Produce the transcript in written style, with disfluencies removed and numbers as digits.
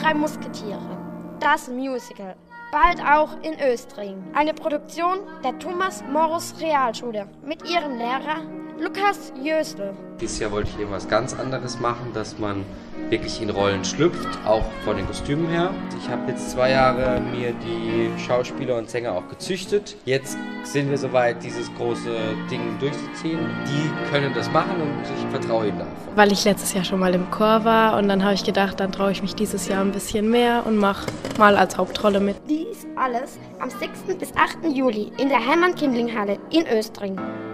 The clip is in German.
drei Musketiere. Das Musical. Bald auch in Östring. Eine Produktion der Thomas-Morus-Realschule mit ihrem Lehrer Lukas Jösel. Dieses Jahr wollte ich irgendwas ganz anderes machen, dass man wirklich in Rollen schlüpft, auch von den Kostümen her. Ich habe jetzt 2 Jahre mir die Schauspieler und Sänger auch gezüchtet. Jetzt sind wir soweit, dieses große Ding durchzuziehen. Die können das machen und ich vertraue ihnen davon. Weil ich letztes Jahr schon mal im Chor war und dann habe ich gedacht, dann traue ich mich dieses Jahr ein bisschen mehr und mache mal als Hauptrolle mit. Dies alles am 6. bis 8. Juli in der Hermann-Kindling-Halle in Östring.